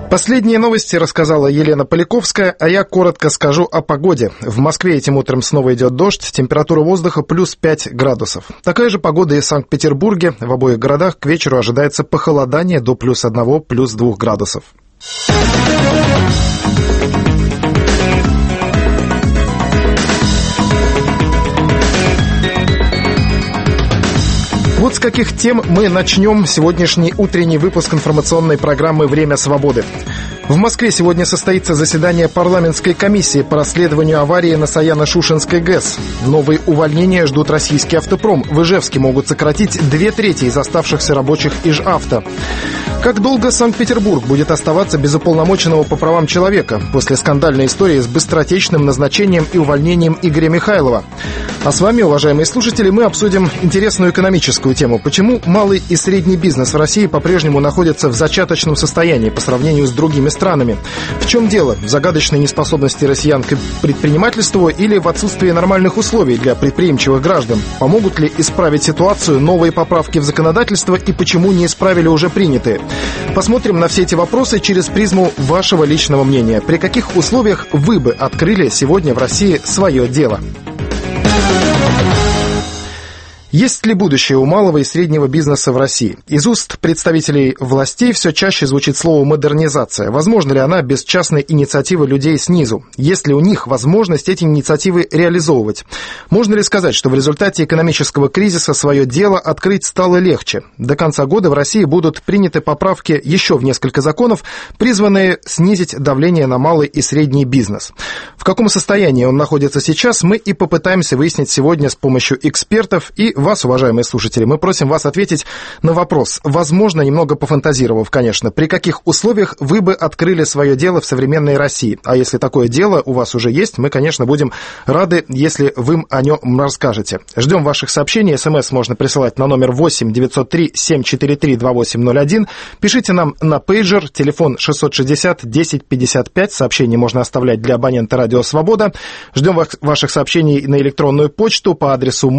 Последние новости рассказала Елена Поляковская, а я коротко скажу о погоде. В Москве этим утром снова идет дождь, температура воздуха плюс 5 градусов. Такая же погода и в Санкт-Петербурге. В обоих городах к вечеру ожидается похолодание до плюс 1, плюс 2 градусов. Вот с каких тем мы начнем сегодняшний утренний выпуск информационной программы «Время свободы». В Москве сегодня состоится заседание парламентской комиссии по расследованию аварии на Саяно-Шушенской ГЭС. Новые увольнения ждут российский автопром. В Ижевске могут сократить 2/3 из оставшихся рабочих Ижавто. Как долго Санкт-Петербург будет оставаться без уполномоченного по правам человека после скандальной истории с быстротечным назначением и увольнением Игоря Михайлова? А с вами, уважаемые слушатели, мы обсудим интересную экономическую тему. Почему малый и средний бизнес в России по-прежнему находится в зачаточном состоянии по сравнению с другими странами? В чем дело? В загадочной неспособности россиян к предпринимательству или в отсутствии нормальных условий для предприимчивых граждан? Помогут ли исправить ситуацию новые поправки в законодательство и почему не исправили уже принятые? Посмотрим на все эти вопросы через призму вашего личного мнения. При каких условиях вы бы открыли сегодня в России свое дело? Есть ли будущее у малого и среднего бизнеса в России? Из уст представителей властей все чаще звучит слово «модернизация». Возможно ли она без частной инициативы людей снизу? Есть ли у них возможность эти инициативы реализовывать? Можно ли сказать, что в результате экономического кризиса свое дело открыть стало легче? До конца года в России будут приняты поправки еще в несколько законов, призванные снизить давление на малый и средний бизнес. В каком состоянии он находится сейчас, мы и попытаемся выяснить сегодня с помощью экспертов и вас, уважаемые слушатели. Мы просим вас ответить на вопрос, возможно, немного пофантазировав, конечно, при каких условиях вы бы открыли свое дело в современной России? А если такое дело у вас уже есть, мы, конечно, будем рады, если вы о нем расскажете. Ждем ваших сообщений. СМС можно присылать на номер 8 903 743 2801. Пишите нам на пейджер, телефон 660 10 55. Сообщение можно оставлять для абонента «Радио Свобода». Ждем ваших сообщений на электронную почту по адресу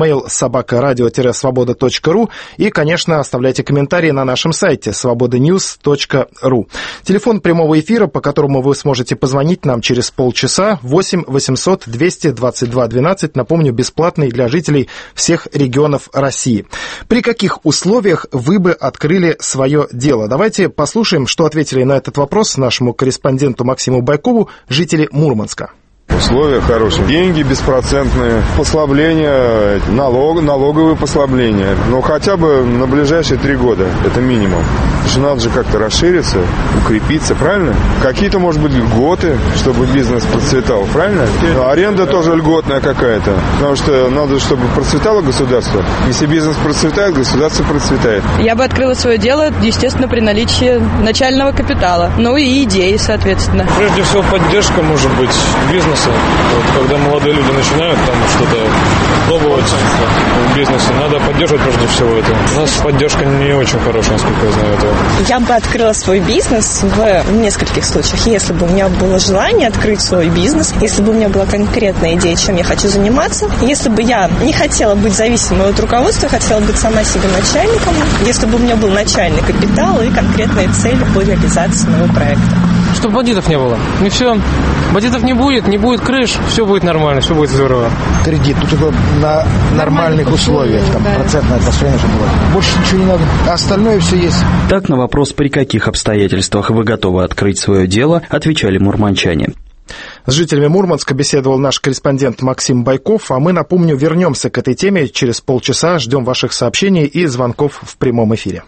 mail@radio-svoboda.ru и, конечно, оставляйте комментарии на нашем сайте svobodanews.ru. Телефон прямого эфира, по которому вы сможете позвонить нам через полчаса, 8 800 222 12, напомню, бесплатный для жителей всех регионов России. При каких условиях вы бы открыли свое дело? Давайте послушаем, что ответили на этот вопрос нашему корреспонденту Максиму Байкову жители Мурманска. Условия хорошие. Деньги беспроцентные, послабления, налоговые послабления. Но хотя бы на ближайшие 3 года. Это минимум. Надо же как-то расшириться, укрепиться, правильно? Какие-то, может быть, льготы, чтобы бизнес процветал, правильно? Аренда тоже льготная какая-то. Потому что надо, чтобы процветало государство. Если бизнес процветает, государство процветает. Я бы открыла свое дело, естественно, при наличии начального капитала. Ну и идеи, соответственно. Прежде всего, поддержка, может быть, бизнеса. Вот, когда молодые люди начинают там что-то пробовать в бизнесе, надо поддерживать прежде всего это. У нас поддержка не очень хорошая, насколько я знаю этого. Я бы открыла свой бизнес в нескольких случаях. Если бы у меня было желание открыть свой бизнес, если бы у меня была конкретная идея, чем я хочу заниматься, если бы я не хотела быть зависимой от руководства, хотела быть сама себе начальником, если бы у меня был начальный капитал и конкретные цели по реализации моего проекта. Чтобы бандитов не было. И все. Бандитов не будет крыш, все будет нормально, все будет здорово. Кредит тут только на нормальных условиях, там, да. Процентное отношение, чтобы было. Больше ничего не надо, а остальное все есть. Так на вопрос, при каких обстоятельствах вы готовы открыть свое дело, отвечали мурманчане. С жителями Мурманска беседовал наш корреспондент Максим Байков, а мы, напомню, вернемся к этой теме через полчаса. Ждем ваших сообщений и звонков в прямом эфире.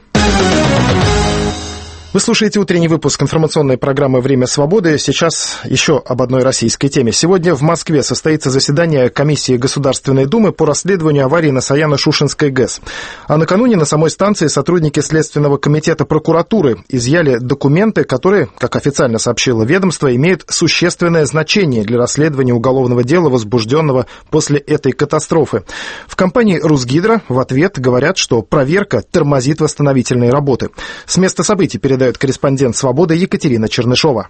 Вы слушаете утренний выпуск информационной программы «Время свободы». Сейчас еще об одной российской теме. Сегодня в Москве состоится заседание комиссии Государственной Думы по расследованию аварии на Саяно-Шушенской ГЭС. А накануне на самой станции сотрудники Следственного комитета прокуратуры изъяли документы, которые, как официально сообщило ведомство, имеют существенное значение для расследования уголовного дела, возбужденного после этой катастрофы. В компании «Русгидро» в ответ говорят, что проверка тормозит восстановительные работы. С места событий передает корреспондент «Свободы» Екатерина Чернышова.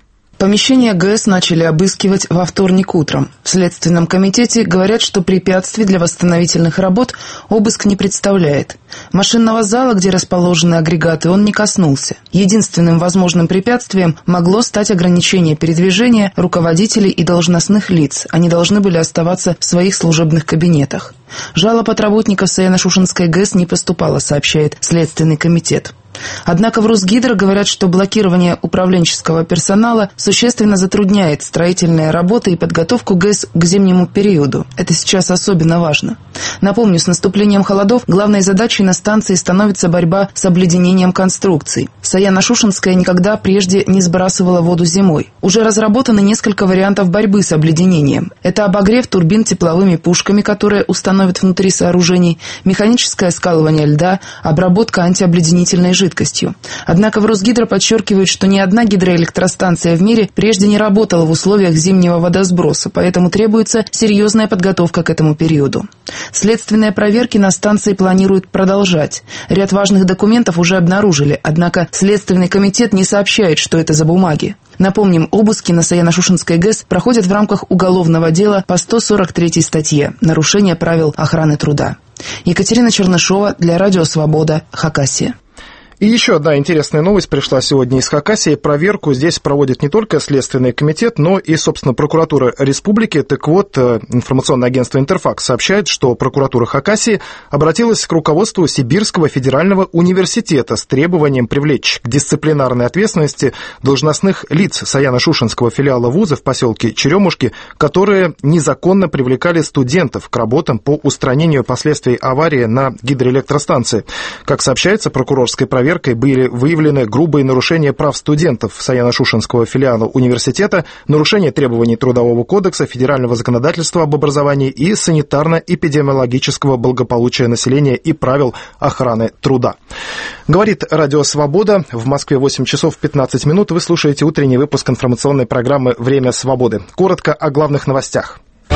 Помещение ГЭС начали обыскивать во вторник утром. В Следственном комитете говорят, что препятствий для восстановительных работ обыск не представляет. Машинного зала, где расположены агрегаты, он не коснулся. Единственным возможным препятствием могло стать ограничение передвижения руководителей и должностных лиц. Они должны были оставаться в своих служебных кабинетах. Жалоб от работников Саяно-Шушенской ГЭС не поступало, сообщает Следственный комитет. Однако в Русгидро говорят, что блокирование управленческого персонала существенно затрудняет строительные работы и подготовку ГЭС к зимнему периоду. Это сейчас особенно важно. Напомню, с наступлением холодов главной задачей на станции становится борьба с обледенением конструкций. Саяно-Шушенская никогда прежде не сбрасывала воду зимой. Уже разработаны несколько вариантов борьбы с обледенением. Это обогрев турбин тепловыми пушками, которые установят внутри сооружений, механическое скалывание льда, обработка антиобледенительной жидкостью. Однако в Росгидро подчеркивают, что ни одна гидроэлектростанция в мире прежде не работала в условиях зимнего водосброса, поэтому требуется серьезная подготовка к этому периоду. Следственные проверки на станции планируют продолжать. Ряд важных документов уже обнаружили, однако Следственный комитет не сообщает, что это за бумаги. Напомним, обыски на Саяно-Шушенской ГЭС проходят в рамках уголовного дела по 143 статье «Нарушение правил охраны труда». Екатерина Чернышова для Радио Свобода, Хакасия. И еще одна интересная новость пришла сегодня из Хакасии. Проверку здесь проводит не только Следственный комитет, но и, собственно, прокуратура республики. Так вот, информационное агентство «Интерфакс» сообщает, что прокуратура Хакасии обратилась к руководству Сибирского федерального университета с требованием привлечь к дисциплинарной ответственности должностных лиц Саяно-Шушенского филиала вуза в поселке Черемушки, которые незаконно привлекали студентов к работам по устранению последствий аварии на гидроэлектростанции. Как сообщается, прокурорской проверкой были выявлены грубые нарушения прав студентов Саяно-Шушенского филиала университета, нарушение требований Трудового кодекса, федерального законодательства об образовании и санитарно-эпидемиологического благополучия населения и правил охраны труда. Говорит Радио Свобода. В Москве 8 часов 15 минут. Вы слушаете утренний выпуск информационной программы «Время свободы». Коротко о главных новостях.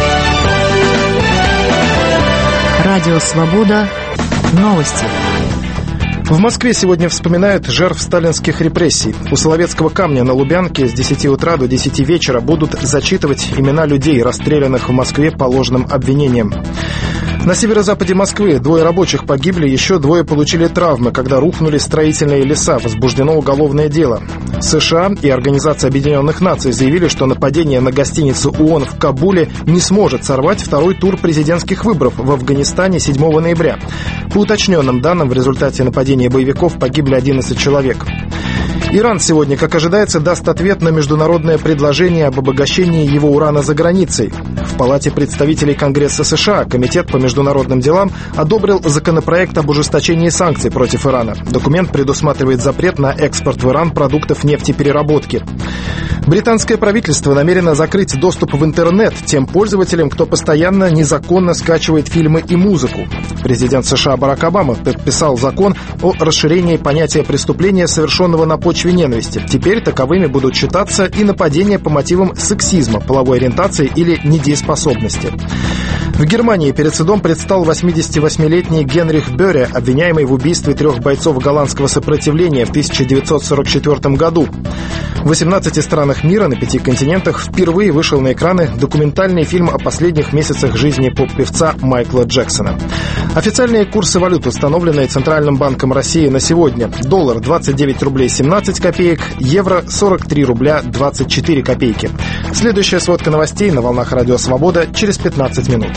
Радио Свобода. Новости. В Москве сегодня вспоминают жертв сталинских репрессий. У Соловецкого камня на Лубянке с 10 утра до 10 вечера будут зачитывать имена людей, расстрелянных в Москве по ложным обвинениям. На северо-западе Москвы 2 рабочих погибли, еще 2 получили травмы, когда рухнули строительные леса. Возбуждено уголовное дело. США и Организация Объединенных Наций заявили, что нападение на гостиницу ООН в Кабуле не сможет сорвать второй тур президентских выборов в Афганистане 7 ноября. По уточненным данным, в результате нападения боевиков погибли 11 человек. Иран сегодня, как ожидается, даст ответ на международное предложение об обогащении его урана за границей. В Палате представителей Конгресса США Комитет по международным делам одобрил законопроект об ужесточении санкций против Ирана. Документ предусматривает запрет на экспорт в Иран продуктов нефтепереработки. Британское правительство намерено закрыть доступ в интернет тем пользователям, кто постоянно незаконно скачивает фильмы и музыку. Президент США Барак Обама подписал закон о расширении понятия преступления, совершенного на почве ненависти. Теперь таковыми будут считаться и нападения по мотивам сексизма, половой ориентации или недееспособности. В Германии перед судом предстал 88-летний Генрих Бёре, обвиняемый в убийстве 3 бойцов голландского сопротивления в 1944 году. В 18 странах мира на 5 континентах впервые вышел на экраны документальный фильм о последних месяцах жизни поп-певца Майкла Джексона. Официальные курсы валют, установленные Центральным банком России на сегодня. Доллар 29 рублей 17 копеек, евро 43 рубля 24 копейки. Следующая сводка новостей на волнах Радио Свобода через 15 минут.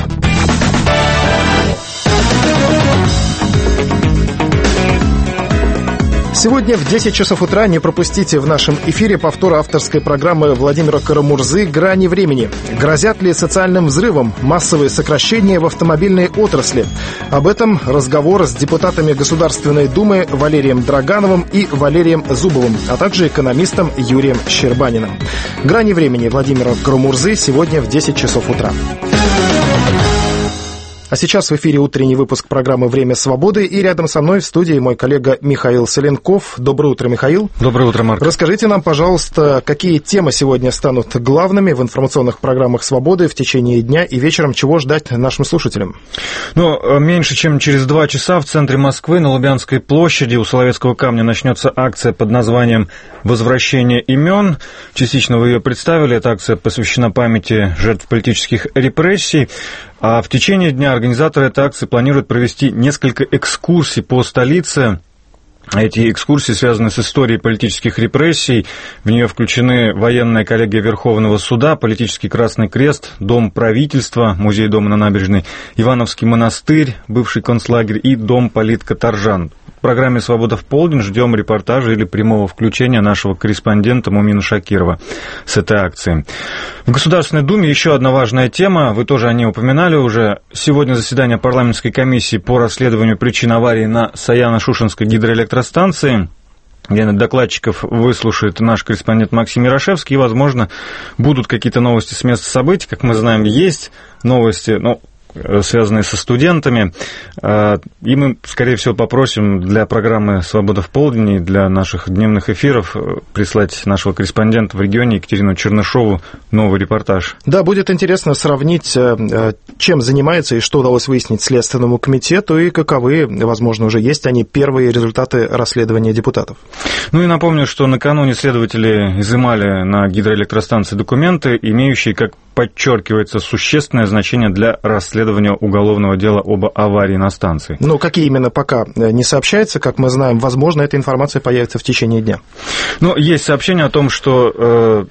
Сегодня в 10 часов утра не пропустите в нашем эфире повтор авторской программы Владимира Карамурзы «Грани времени». Грозят ли социальным взрывом массовые сокращения в автомобильной отрасли? Об этом разговор с депутатами Государственной Думы Валерием Драгановым и Валерием Зубовым, а также экономистом Юрием Щербаниным. «Грани времени» Владимира Карамурзы сегодня в 10 часов утра. А сейчас в эфире утренний выпуск программы «Время свободы», и рядом со мной в студии мой коллега Михаил Соленков. Доброе утро, Михаил. Доброе утро, Марк. Расскажите нам, пожалуйста, какие темы сегодня станут главными в информационных программах «Свободы» в течение дня и вечером, чего ждать нашим слушателям? Меньше чем через 2 часа в центре Москвы на Лубянской площади у Соловецкого камня начнется акция под названием «Возвращение имен». Частично вы ее представили. Эта акция посвящена памяти жертв политических репрессий. А в течение дня организаторы этой акции планируют провести несколько экскурсий по столице. Эти экскурсии связаны с историей политических репрессий. В нее включены военная коллегия Верховного суда, политический Красный Крест, Дом правительства, музей дома на набережной, Ивановский монастырь, бывший концлагерь и дом политкоторжан. В программе «Свобода в полдень» ждем репортажа или прямого включения нашего корреспондента Мумина Шакирова с этой акцией. В Государственной Думе еще одна важная тема, вы тоже о ней упоминали уже. Сегодня заседание парламентской комиссии по расследованию причин аварии на Саяно-Шушенской гидроэлектростанции, где докладчиков выслушает наш корреспондент Максим Ярошевский, и, возможно, будут какие-то новости с места событий. Как мы знаем, есть новости, связанные со студентами, и мы, скорее всего, попросим для программы «Свобода в полдень» и для наших дневных эфиров прислать нашего корреспондента в регионе Екатерину Чернышову новый репортаж. Да, будет интересно сравнить, чем занимается и что удалось выяснить Следственному комитету, и каковы, возможно, уже есть они, первые результаты расследования депутатов. И напомню, что накануне следователи изымали на гидроэлектростанции документы, имеющие, как подчеркивается, существенное значение для расследования уголовного дела об аварии на станции. Какие именно пока не сообщается, как мы знаем, возможно, эта информация появится в течение дня. Есть сообщение о том, что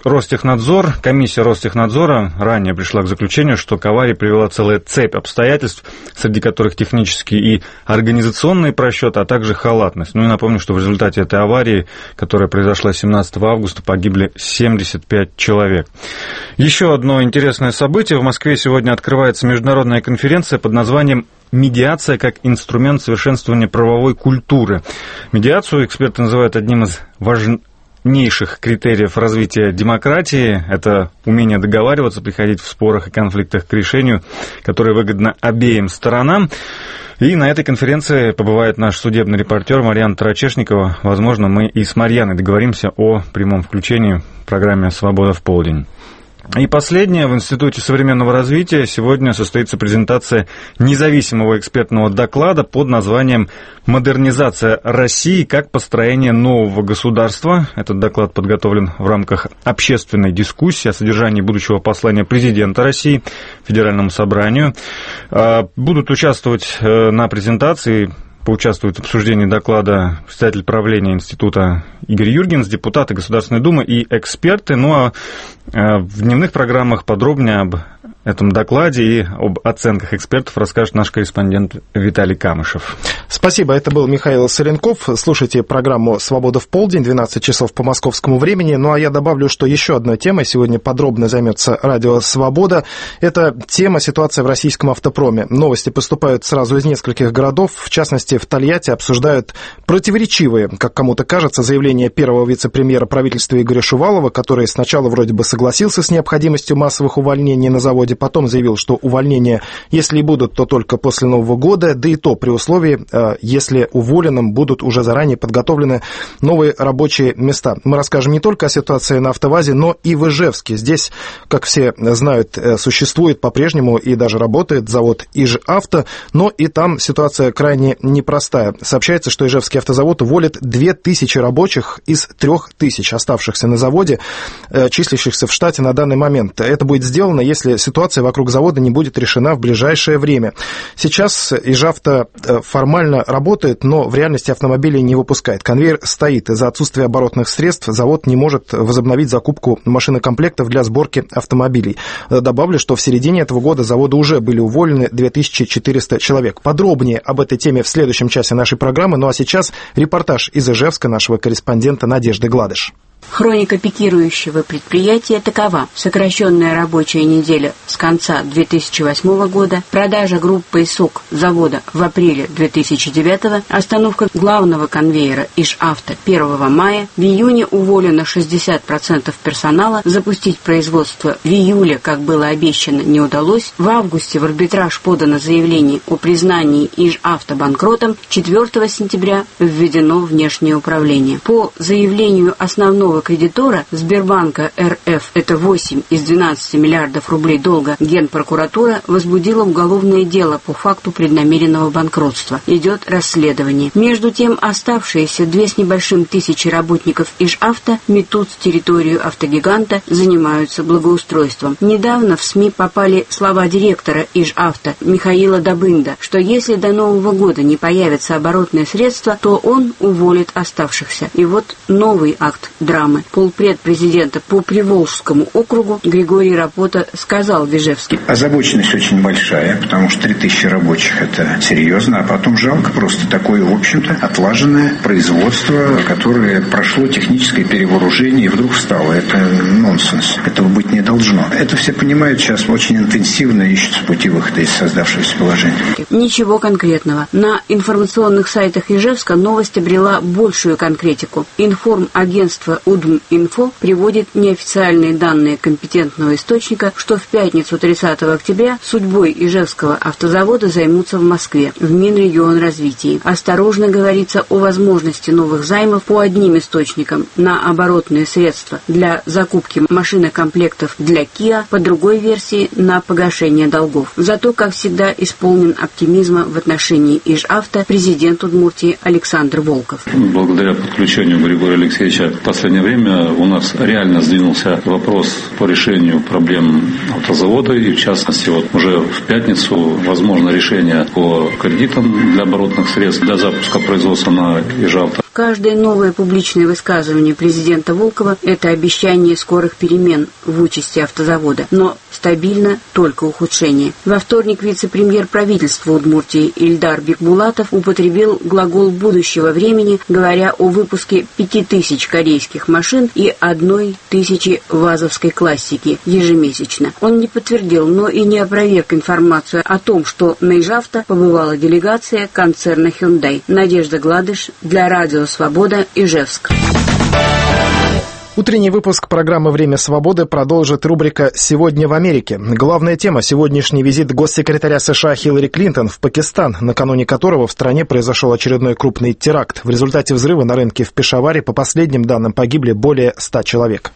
комиссия Ростехнадзора ранее пришла к заключению, что к аварии привела целая цепь обстоятельств, среди которых технические и организационные просчеты, а также халатность. И напомню, что в результате этой аварии, которая произошла 17 августа, погибли 75 человек. Еще одно интересное событие. В Москве сегодня открывается международная конференция под названием «Медиация как инструмент совершенствования правовой культуры». Медиацию эксперты называют одним из важнейших критериев развития демократии. Это умение договариваться, приходить в спорах и конфликтах к решению, которое выгодно обеим сторонам. И на этой конференции побывает наш судебный репортер Марьяна Тарачешникова. Возможно, мы и с Марьяной договоримся о прямом включении в программе «Свобода в полдень». И последнее. В Институте современного развития сегодня состоится презентация независимого экспертного доклада под названием «Модернизация России как построение нового государства». Этот доклад подготовлен в рамках общественной дискуссии о содержании будущего послания президента России Федеральному собранию. Будут участвовать на презентации, поучаствует в обсуждении доклада председатель правления института Игорь Юргенс, депутаты Государственной Думы и эксперты. В дневных программах подробнее об этом докладе и об оценках экспертов расскажет наш корреспондент Виталий Камышев. Спасибо, это был Михаил Соленков. Слушайте программу «Свобода в полдень», 12 часов по московскому времени. А я добавлю, что еще одной темой сегодня подробно займется радио «Свобода». Это тема ситуации в российском автопроме. Новости поступают сразу из нескольких городов. В частности, в Тольятти обсуждают противоречивые, как кому-то кажется, заявления первого вице-премьера правительства Игоря Шувалова, который сначала вроде бы согласился с необходимостью массовых увольнений на заводе, потом заявил, что увольнения, если и будут, то только после Нового года, да и то при условии, если уволенным будут уже заранее подготовлены новые рабочие места. Мы расскажем не только о ситуации на АвтоВАЗе, но и в Ижевске. Здесь, как все знают, существует по-прежнему и даже работает завод Ижавто, но и там ситуация крайне непростая. Сообщается, что Ижевский автозавод уволит 2000 рабочих из 3000 оставшихся на заводе, числящихся в штате на данный момент. Это будет сделано, если ситуация вокруг завода не будет решена в ближайшее время. Сейчас Ижавто формально работает, но в реальности автомобили не выпускает. Конвейер стоит. Из-за отсутствия оборотных средств завод не может возобновить закупку машинокомплектов для сборки автомобилей. Добавлю, что в середине этого года завода уже были уволены 2400 человек. Подробнее об этой теме в следующем часе нашей программы. А сейчас репортаж из Ижевска нашего корреспондента Надежды Гладыш. Хроника пикирующего предприятия такова: сокращенная рабочая неделя с конца 2008 года, продажа группы ИСОК завода в апреле 2009, остановка главного конвейера Ижавто 1 мая, в июне уволено 60% персонала, запустить производство в июле, как было обещано, не удалось, в августе в арбитраж подано заявление о признании Ижавто банкротом, 4 сентября введено внешнее управление. По заявлению основного кредитора Сбербанка РФ, это 8 из 12 миллиардов рублей долга, Генпрокуратура возбудила уголовное дело по факту преднамеренного банкротства. Идет расследование. Между тем, оставшиеся 2 с небольшим тысячи работников Ижавто метут территорию автогиганта, занимаются благоустройством. Недавно в СМИ попали слова директора Ижавто Михаила Добында, что если до Нового года не появятся оборотные средства, то он уволит оставшихся. И вот новый акт драмы. Полпред президента по Приволжскому округу Григорий Рапота сказал в Ижевске: озабоченность очень большая, потому что 3000 рабочих – это серьезно, а потом жалко просто такое, в общем-то, отлаженное производство, которое прошло техническое перевооружение и вдруг встало. Это нонсенс. Этого быть не должно. Это все понимают, сейчас очень интенсивно ищут пути выхода из создавшегося положения. Ничего конкретного. На информационных сайтах Ижевска новость обрела большую конкретику. Информагентство УДМ-Инфо приводит неофициальные данные компетентного источника, что в пятницу 30 октября судьбой Ижевского автозавода займутся в Москве, в Минрегионразвитии. Осторожно говорится о возможности новых займов по одним источникам на оборотные средства для закупки машинокомплектов для Kia, по другой версии на погашение долгов. Зато, как всегда, исполнен оптимизма в отношении Ижавто президент Удмуртии Александр Волков. Благодаря подключению Григория Алексеевича в последнее время у нас реально сдвинулся вопрос по решению проблем автозавода, и в частности вот уже в пятницу возможно решение по кредитам для оборотных средств для запуска производства на Ижавто. Каждое новое публичное высказывание президента Волкова – это обещание скорых перемен в участи автозавода, но стабильно только ухудшение. Во вторник вице-премьер правительства Удмуртии Ильдар Бекбулатов употребил глагол будущего времени, говоря о выпуске 5000 корейских машин и 1000 вазовской классики ежемесячно. Он не подтвердил, но и не опроверг информацию о том, что на Ижавто побывала делегация концерна Hyundai. Надежда Гладыш для Радио Свобода, Ижевск. Утренний выпуск программы «Время свободы» продолжит рубрика «Сегодня в Америке». Главная тема – сегодняшний визит госсекретаря США Хиллари Клинтон в Пакистан, накануне которого в стране произошел очередной крупный теракт. В результате взрыва на рынке в Пешаваре, по последним данным, погибли более 100 человек.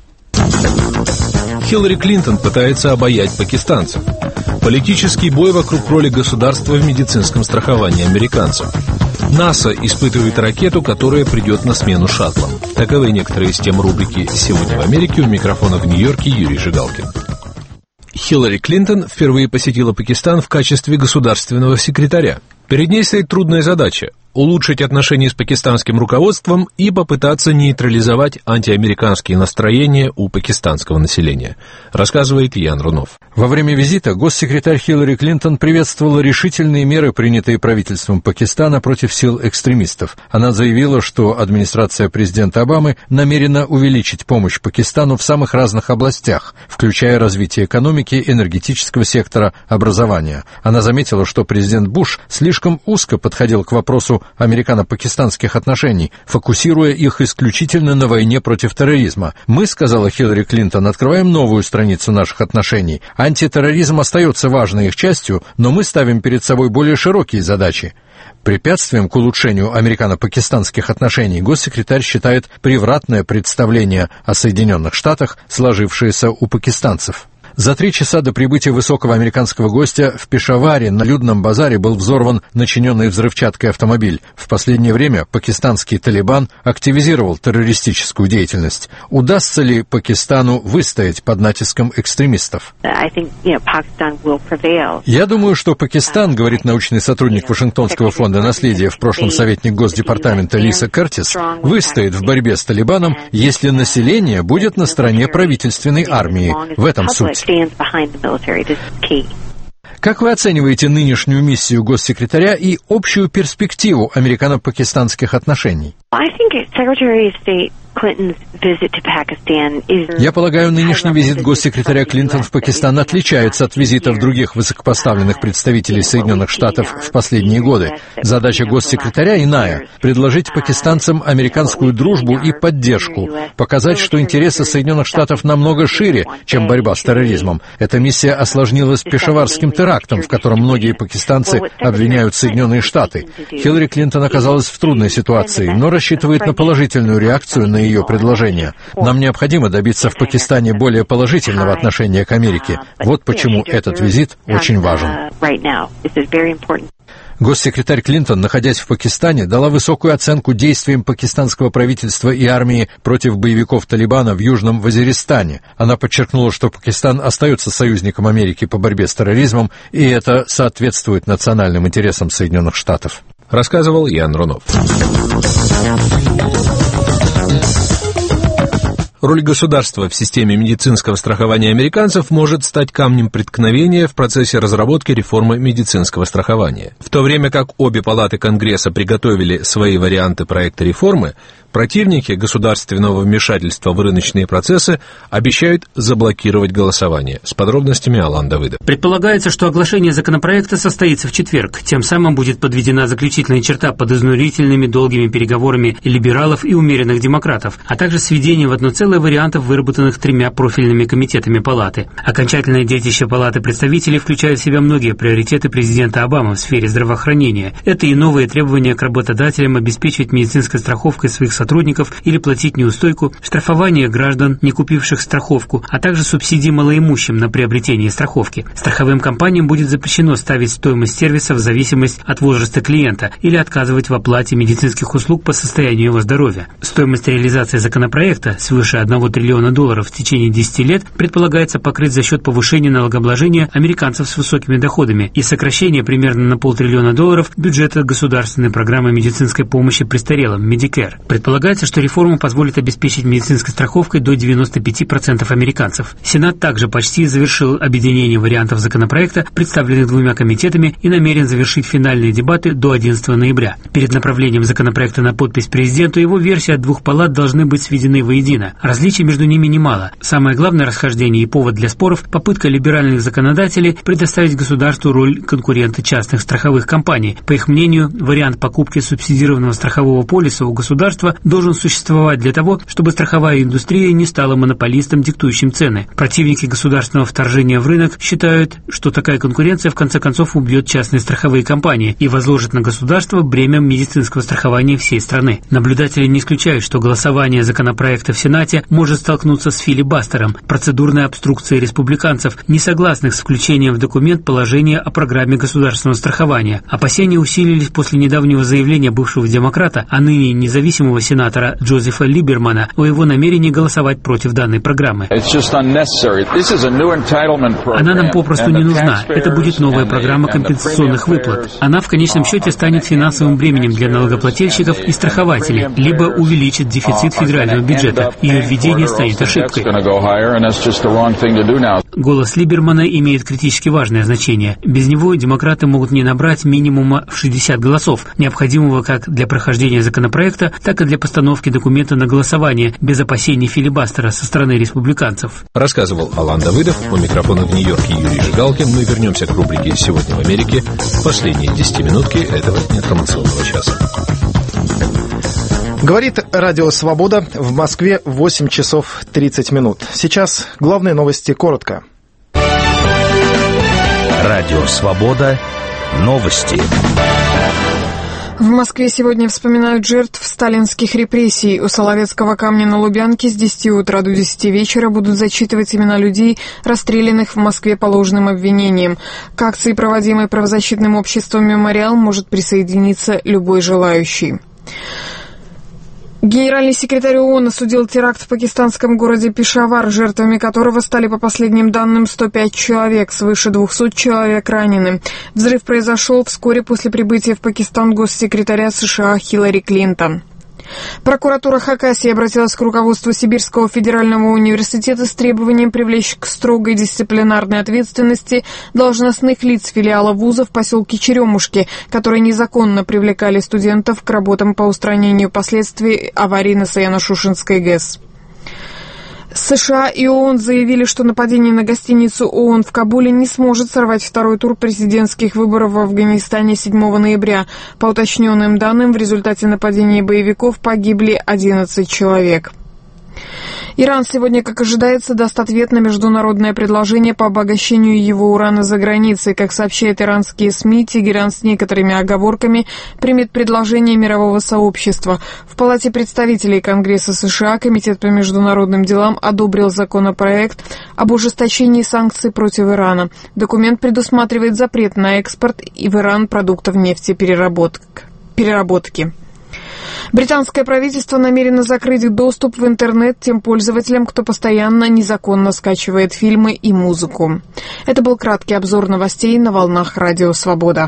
Хиллари Клинтон пытается обаять пакистанцев. Политический бой вокруг роли государства в медицинском страховании американцев. НАСА испытывает ракету, которая придет на смену шаттлам. Таковы некоторые из тем рубрики «Сегодня в Америке». У микрофона в Нью-Йорке Юрий Жигалкин. Хиллари Клинтон впервые посетила Пакистан в качестве государственного секретаря. Перед ней стоит трудная задача – улучшить отношения с пакистанским руководством и попытаться нейтрализовать антиамериканские настроения у пакистанского населения, рассказывает Ян Рунов. Во время визита госсекретарь Хиллари Клинтон приветствовала решительные меры, принятые правительством Пакистана против сил экстремистов. Она заявила, что администрация президента Обамы намерена увеличить помощь Пакистану в самых разных областях, включая развитие экономики, энергетического сектора, образования. Она заметила, что президент Буш слишком узко подходил к вопросу американо-пакистанских отношений, фокусируя их исключительно на войне против терроризма. «Мы, — сказала Хиллари Клинтон, — открываем новую страницу наших отношений. Антитерроризм остается важной их частью, но мы ставим перед собой более широкие задачи». Препятствием к улучшению американо-пакистанских отношений госсекретарь считает превратное представление о Соединенных Штатах, сложившееся у пакистанцев. За 3 часа до прибытия высокого американского гостя в Пешаваре на людном базаре был взорван начиненный взрывчаткой автомобиль. В последнее время пакистанский Талибан активизировал террористическую деятельность. Удастся ли Пакистану выстоять под натиском экстремистов? Я думаю, что Пакистан, говорит научный сотрудник Вашингтонского фонда наследия, в прошлом советник Госдепартамента Лиса Кертис, выстоит в борьбе с Талибаном, если население будет на стороне правительственной армии. В этом суть. Как вы оцениваете нынешнюю миссию госсекретаря и общую перспективу американо-пакистанских отношений? Я полагаю, нынешний визит госсекретаря Клинтон в Пакистан отличается от визитов других высокопоставленных представителей Соединенных Штатов в последние годы. Задача госсекретаря иная – предложить пакистанцам американскую дружбу и поддержку, показать, что интересы Соединенных Штатов намного шире, чем борьба с терроризмом. Эта миссия осложнилась пешаварским терактом, в котором многие пакистанцы обвиняют Соединенные Штаты. Хиллари Клинтон оказалась в трудной ситуации, но рассчитывает на положительную реакцию на ее предложение. Нам необходимо добиться в Пакистане более положительного отношения к Америке. Вот почему этот визит очень важен. Госсекретарь Клинтон, находясь в Пакистане, дала высокую оценку действиям пакистанского правительства и армии против боевиков Талибана в Южном Вазиристане. Она подчеркнула, что Пакистан остается союзником Америки по борьбе с терроризмом, и это соответствует национальным интересам Соединенных Штатов. Рассказывал Ян Рунов. Роль государства в системе медицинского страхования американцев может стать камнем преткновения в процессе разработки реформы медицинского страхования. В то время как обе палаты Конгресса приготовили свои варианты проекта реформы, противники государственного вмешательства в рыночные процессы обещают заблокировать голосование. С подробностями Алан Давыдов. Предполагается, что оглашение законопроекта состоится в четверг. Тем самым будет подведена заключительная черта под изнурительными долгими переговорами либералов и умеренных демократов, а также сведение в одно целое вариантов, выработанных тремя профильными комитетами палаты. Окончательное детище палаты представителей включает в себя многие приоритеты президента Обамы в сфере здравоохранения. Это и новые требования к работодателям обеспечивать медицинской страховкой своих сотрудников или платить неустойку, штрафование граждан, не купивших страховку, а также субсидии малоимущим на приобретение страховки. Страховым компаниям будет запрещено ставить стоимость сервиса в зависимость от возраста клиента или отказывать в оплате медицинских услуг по состоянию его здоровья. Стоимость реализации законопроекта свыше $1 триллиона в течение 10 лет предполагается покрыть за счет повышения налогообложения американцев с высокими доходами и сокращения примерно на $500 billion бюджета государственной программы медицинской помощи престарелым Medicare. Предполагается, что реформа позволит обеспечить медицинской страховкой до 95% американцев. Сенат также почти завершил объединение вариантов законопроекта, представленных двумя комитетами, и намерен завершить финальные дебаты до 11 ноября. Перед направлением законопроекта на подпись президенту его версии от двух палат должны быть сведены воедино. Различий между ними немало. Самое главное расхождение и повод для споров – попытка либеральных законодателей предоставить государству роль конкурента частных страховых компаний. По их мнению, вариант покупки субсидированного страхового полиса у государства должен существовать для того, чтобы страховая индустрия не стала монополистом, диктующим цены. Противники государственного вторжения в рынок считают, что такая конкуренция в конце концов убьет частные страховые компании и возложит на государство бремя медицинского страхования всей страны. Наблюдатели не исключают, что голосование законопроекта в Сенате может столкнуться с филибастером, процедурной обструкцией республиканцев, не согласных с включением в документ положения о программе государственного страхования. Опасения усилились после недавнего заявления бывшего демократа, а ныне независимого сенатора Джозефа Либермана о его намерении голосовать против данной программы. Она нам попросту не нужна. Это будет новая программа компенсационных выплат. Она в конечном счете станет финансовым бременем для налогоплательщиков и страхователей, либо увеличит дефицит федерального бюджета. Ее введение станет ошибкой. Голос Либермана имеет критически важное значение. Без него демократы могут не набрать минимума в 60 голосов, необходимого как для прохождения законопроекта, так и для постановки документа на голосование, без опасений филибастера со стороны республиканцев. Рассказывал Алан Давыдов. У микрофона в Нью-Йорке Юрий Жигалкин. Мы вернемся к рубрике «Сегодня в Америке» в последние 10-минутки этого информационного часа. Говорит Радио Свобода. В Москве 8 часов 30 минут. Сейчас главные новости коротко. Радио Свобода. Новости. В Москве сегодня вспоминают жертв сталинских репрессий. У Соловецкого камня на Лубянке с 10 утра до 10 вечера будут зачитывать имена людей, расстрелянных в Москве по ложным обвинениям. К акции, проводимой правозащитным обществом «Мемориал», может присоединиться любой желающий. Генеральный секретарь ООН осудил теракт в пакистанском городе Пешавар, жертвами которого стали, по последним данным, 105 человек, свыше 200 человек ранены. Взрыв произошел вскоре после прибытия в Пакистан госсекретаря США Хиллари Клинтон. Прокуратура Хакасии обратилась к руководству Сибирского федерального университета с требованием привлечь к строгой дисциплинарной ответственности должностных лиц филиала вуза в поселке Черемушки, которые незаконно привлекали студентов к работам по устранению последствий аварии на Саяно-Шушенской ГЭС. США и ООН заявили, что нападение на гостиницу ООН в Кабуле не сможет сорвать второй тур президентских выборов в Афганистане 7 ноября. По уточненным данным, в результате нападения боевиков погибли 11 человек. Иран сегодня, как ожидается, даст ответ на международное предложение по обогащению его урана за границей. Как сообщают иранские СМИ, Тегеран с некоторыми оговорками примет предложение мирового сообщества. В Палате представителей Конгресса США Комитет по международным делам одобрил законопроект об ужесточении санкций против Ирана. Документ предусматривает запрет на экспорт и в Иран продуктов нефтепереработки. Британское правительство намерено закрыть доступ в интернет тем пользователям, кто постоянно незаконно скачивает фильмы и музыку. Это был краткий обзор новостей на волнах Радио Свобода.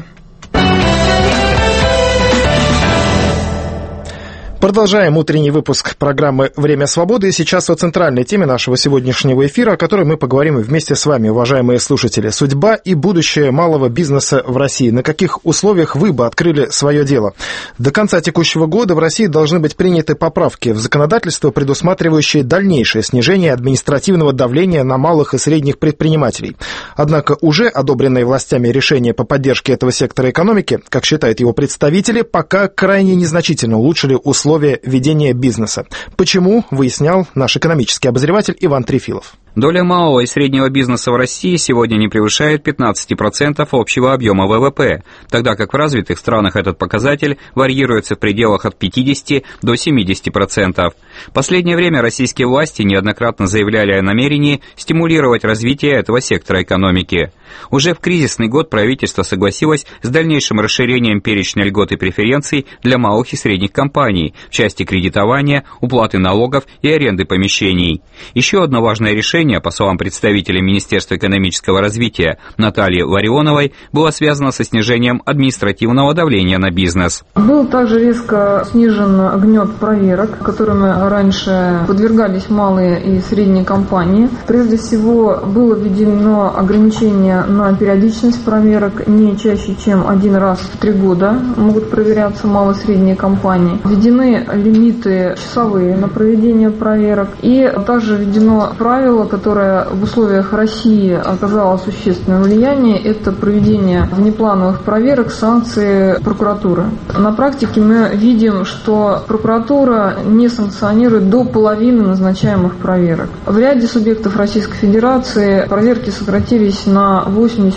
Продолжаем утренний выпуск программы «Время свободы». И сейчас о центральной теме нашего сегодняшнего эфира, о которой мы поговорим вместе с вами, уважаемые слушатели. Судьба и будущее малого бизнеса в России. На каких условиях вы бы открыли свое дело? До конца текущего года в России должны быть приняты поправки в законодательство, предусматривающие дальнейшее снижение административного давления на малых и средних предпринимателей. Однако уже одобренные властями решения по поддержке этого сектора экономики, как считают его представители, пока крайне незначительно улучшили условия ведения бизнеса. Почему, выяснял наш экономический обозреватель Иван Трефилов. Доля малого и среднего бизнеса в России сегодня не превышает 15% общего объема ВВП, тогда как в развитых странах этот показатель варьируется в пределах от 50 до 70%. В последнее время российские власти неоднократно заявляли о намерении стимулировать развитие этого сектора экономики. Уже в кризисный год правительство согласилось с дальнейшим расширением перечня льгот и преференций для малых и средних компаний в части кредитования, уплаты налогов и аренды помещений. Еще одно важное решение, по словам представителя Министерства экономического развития Натальи Ларионовой, было связано со снижением административного давления на бизнес. Был также резко снижен гнет проверок, которыми раньше подвергались малые и средние компании. Прежде всего, было введено ограничение на периодичность проверок, не чаще, чем один раз в 3 года могут проверяться малые и средние компании. Введены лимиты часовые на проведение проверок, и также введено правило, которое в условиях России оказало существенное влияние, это проведение внеплановых проверок, санкции прокуратуры. На практике мы видим, что прокуратура не санкционирует до половины назначаемых проверок. В ряде субъектов Российской Федерации проверки сократились на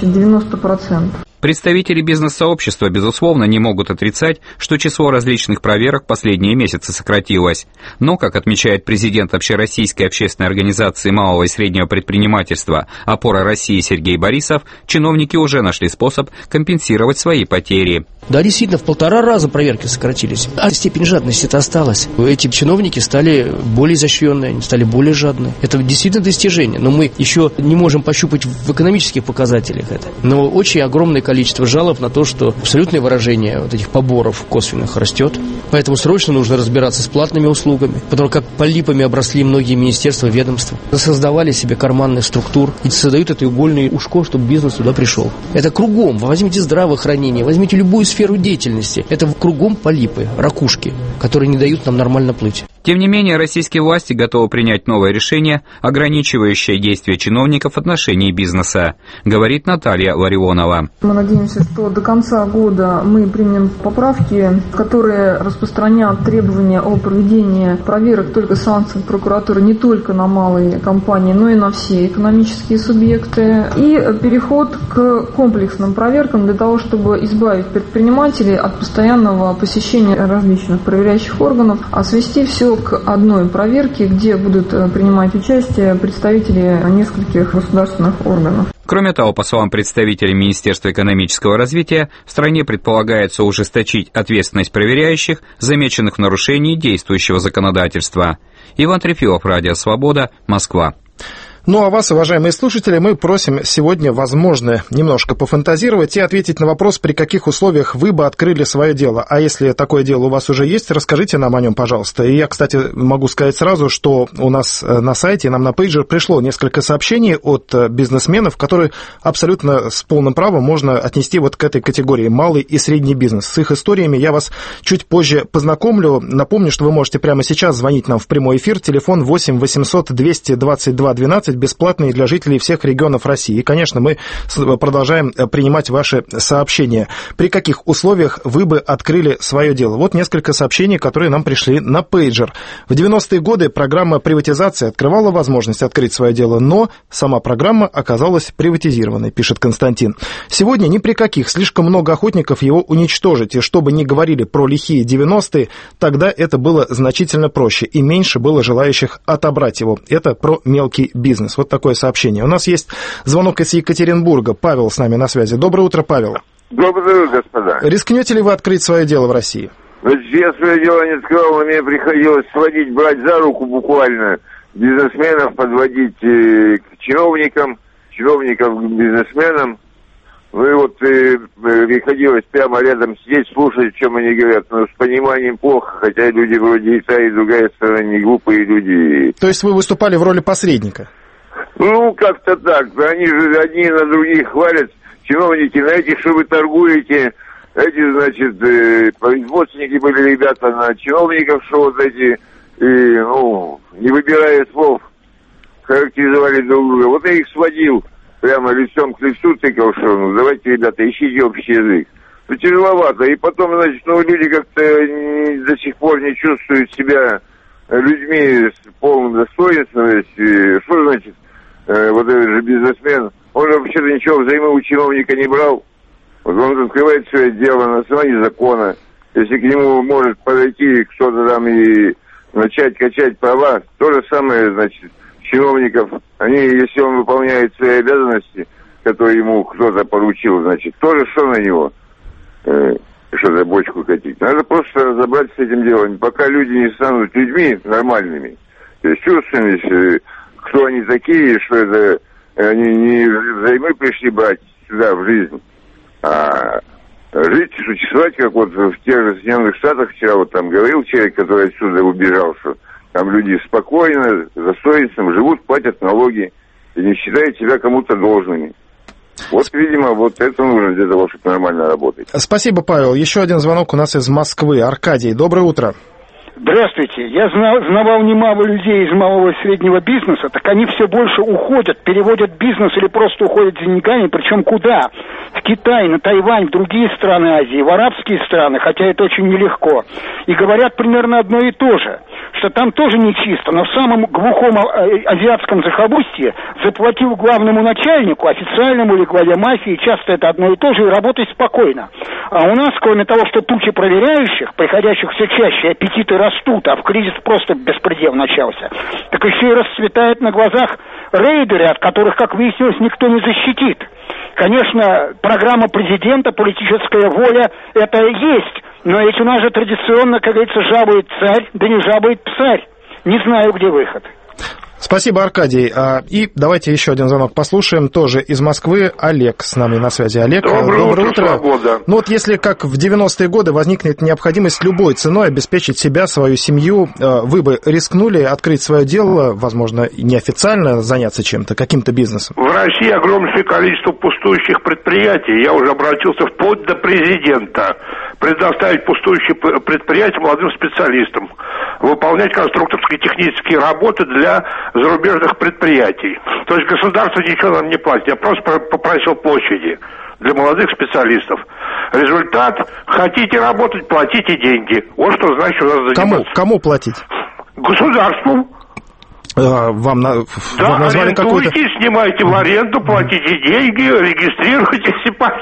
80-90%. Представители бизнес-сообщества, безусловно, не могут отрицать, что число различных проверок в последние месяцы сократилось. Но, как отмечает президент Общероссийской общественной организации малого и среднего предпринимательства «Опора России» Сергей Борисов, чиновники уже нашли способ компенсировать свои потери. Да, действительно, в 1,5 раза проверки сократились. А степень жадности-то осталась. Эти чиновники стали более изощренные, они стали более жадные. Это действительно достижение. Но мы еще не можем пощупать в экономических показателях это. Но очень огромное количество жалоб на то, что абсолютное выражение вот этих поборов косвенных растет. Поэтому срочно нужно разбираться с платными услугами, потому как полипами обросли многие министерства, ведомства. Создавали себе карманных структур и создают это игольное ушко, чтобы бизнес туда пришел. Это кругом. Возьмите здравоохранение, возьмите любую сферу деятельности. Это кругом полипы, ракушки, которые не дают нам нормально плыть. Тем не менее, российские власти готовы принять новое решение, ограничивающее действия чиновников в отношении бизнеса, говорит Наталья Ларионова. Мы надеемся, что до конца года мы примем поправки, которые распространят требования о проведении проверок только санкций прокуратуры не только на малые компании, но и на все экономические субъекты. И переход к комплексным проверкам для того, чтобы избавить предпринимателей от постоянного посещения различных проверяющих органов, а свести все к одной проверке, где будут принимать участие представители нескольких государственных органов. Кроме того, по словам представителей Министерства экономического развития, в стране предполагается ужесточить ответственность проверяющих, замеченных в нарушении действующего законодательства. Иван Трефилов, Радио Свобода, Москва. Ну, а вас, уважаемые слушатели, мы просим сегодня, возможно, немножко пофантазировать и ответить на вопрос, при каких условиях вы бы открыли свое дело. А если такое дело у вас уже есть, расскажите нам о нем, пожалуйста. И я, кстати, могу сказать сразу, что у нас на сайте, нам на пейджер пришло несколько сообщений от бизнесменов, которые абсолютно с полным правом можно отнести вот к этой категории малый и средний бизнес. С их историями я вас чуть позже познакомлю. Напомню, что вы можете прямо сейчас звонить нам в прямой эфир. Телефон 8 800 222 12, бесплатный для жителей всех регионов России. И, конечно, мы продолжаем принимать ваши сообщения. При каких условиях вы бы открыли свое дело? Вот несколько сообщений, которые нам пришли на пейджер. В 90-е годы программа приватизации открывала возможность открыть свое дело, но сама программа оказалась приватизированной, пишет Константин. Сегодня ни при каких, слишком много охотников его уничтожить. И что бы ни говорили про лихие 90-е, тогда это было значительно проще, и меньше было желающих отобрать его. Это про мелкий бизнес. Вот такое сообщение. У нас есть звонок из Екатеринбурга. Павел с нами на связи. Доброе утро, Павел. Доброе утро, господа. Рискнете ли вы открыть свое дело в России? Я свое дело не открывал, но мне приходилось сводить, брать за руку буквально бизнесменов, подводить к чиновникам, чиновников к бизнесменам. Ну и вот приходилось прямо рядом сидеть, слушать, о чем они говорят. Но с пониманием плохо, хотя люди вроде и та, и другая сторона не глупые люди. То есть вы выступали в роли посредника? Ну, как-то так. Они же одни на других хвалят. Чиновники, на этих, что вы торгуете, эти, значит, производственники были ребята на чиновников, что вот эти, не выбирая слов, характеризовали друг друга. Вот я их сводил прямо лицом к лицу, тыкал, что, давайте, ребята, ищите общий язык. Ну, тяжеловато. И потом, значит, люди как-то до сих пор не чувствуют себя людьми с полным достоинством. Что значит, вот этот же бизнесмен, он же вообще-то ничего взаймы у чиновника не брал. Вот он открывает свое дело на основании закона. Если к нему может подойти кто-то там и начать качать права, то же самое, значит, чиновников, они, если он выполняет свои обязанности, которые ему кто-то поручил, значит, тоже что на него? Что-то бочку катить. Надо просто разобраться с этим делом, пока люди не станут людьми нормальными. То есть чувствуем, кто они такие, что это они не взаймы пришли брать сюда в жизнь, а жить, существовать, как вот в тех же Соединенных Штатах вчера вот там говорил человек, который отсюда убежал, что там люди спокойно, с достоинством живут, платят налоги и не считают себя кому-то должными. Вот, видимо, вот это нужно для того, чтобы нормально работать. Спасибо, Павел. Еще один звонок у нас из Москвы. Аркадий, доброе утро. Здравствуйте. Я знавал немало людей из малого и среднего бизнеса, так они все больше уходят, переводят бизнес или просто уходят с деньгами, причем куда? В Китай, на Тайвань, в другие страны Азии, в арабские страны, хотя это очень нелегко. И говорят примерно одно и то же, что там тоже нечисто, но в самом глухом азиатском захолустье заплатил главному начальнику, официальному или главе мафии, часто это одно и то же, и работай спокойно. А у нас, кроме того, что тучи проверяющих, приходящих все чаще, аппетиты растут, а в кризис просто беспредел начался, так еще и расцветает на глазах рейдеры, от которых, как выяснилось, никто не защитит. Конечно, программа президента, политическая воля, это есть, но ведь у нас же традиционно, как говорится, жабает царь, да не жабает псарь. Не знаю, где выход. Спасибо, Аркадий. И давайте еще один звонок послушаем, тоже из Москвы. Олег с нами на связи. Олег, доброе утро. Свобода. Ну вот если, как в 90-е годы, возникнет необходимость любой ценой обеспечить себя, свою семью, вы бы рискнули открыть свое дело, возможно, неофициально заняться чем-то, каким-то бизнесом? В России огромное количество пустующих предприятий. Я уже обратился вплоть до президента. Предоставить пустующие предприятия молодым специалистам. Выполнять конструкторские технические работы для зарубежных предприятий. То есть государство ничего нам не платит. Я просто попросил площади для молодых специалистов. Результат: хотите работать, платите деньги. Вот что значит у нас заниматься. Кому платить? Государству. Вам назвали какую-то... снимайте в аренду, платите деньги, регистрируйтесь.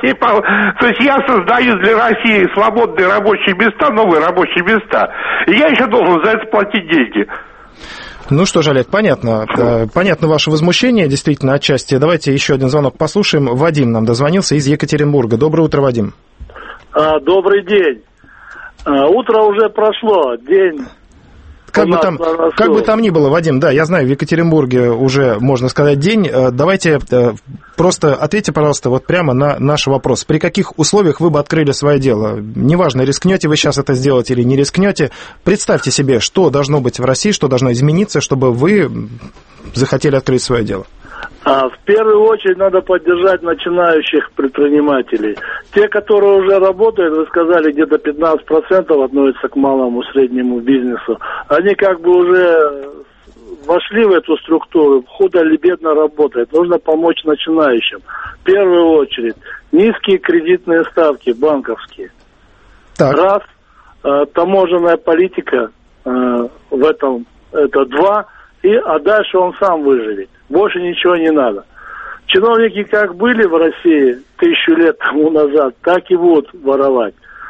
То есть я создаю для России свободные рабочие места, новые рабочие места. И я еще должен за это платить деньги. Ну что ж, Олег, понятно. Понятно ваше возмущение, действительно, отчасти. Давайте еще один звонок послушаем. Вадим нам дозвонился из Екатеринбурга. Доброе утро, Вадим. Добрый день. Утро уже прошло, день... как бы там ни было, Вадим, да, я знаю, в Екатеринбурге уже, можно сказать, день. Давайте просто ответьте, пожалуйста, вот прямо на наш вопрос. При каких условиях вы бы открыли свое дело? Неважно, рискнете вы сейчас это сделать или не рискнете. Представьте себе, что должно быть в России, что должно измениться, чтобы вы захотели открыть свое дело. В первую очередь надо поддержать начинающих предпринимателей. Те, которые уже работают, вы сказали, где-то 15% относятся к малому и среднему бизнесу. Они как бы уже вошли в эту структуру, худо или бедно работают. Нужно помочь начинающим. В первую очередь, низкие кредитные ставки банковские. Так. Раз, таможенная политика в этом, это два, а дальше он сам выживет. Больше ничего не надо. Чиновники как были в России 1000 лет тому назад, так и будут воровать.